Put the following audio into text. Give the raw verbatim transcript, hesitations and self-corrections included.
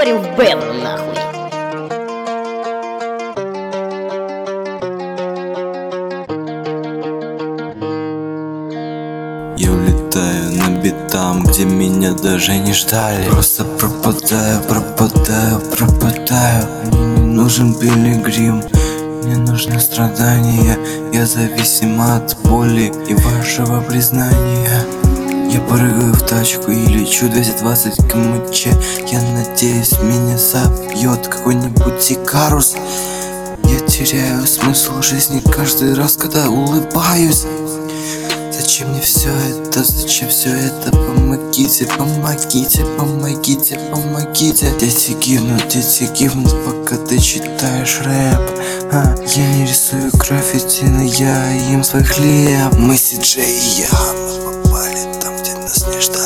говорил в Беллу, нахуй. Я улетаю на битам, где меня даже не ждали. Просто пропадаю, пропадаю, пропадаю. Мне не нужен пилигрим, мне нужны страдания. Я зависим от боли и вашего признания. Я прыгаю в тачку и лечу двести двадцать км/ч. Я надеюсь, меня собьет какой-нибудь Икарус. Я теряю смысл жизни каждый раз, когда улыбаюсь. Зачем мне все это? Зачем все это? Помогите, помогите, помогите, помогите. Дети гибнут, дети гибнут, пока ты читаешь рэп. а, Я не рисую граффити, но я ем свой хлеб. Мы Си Джей и я, мы попали там, где нас не ждали.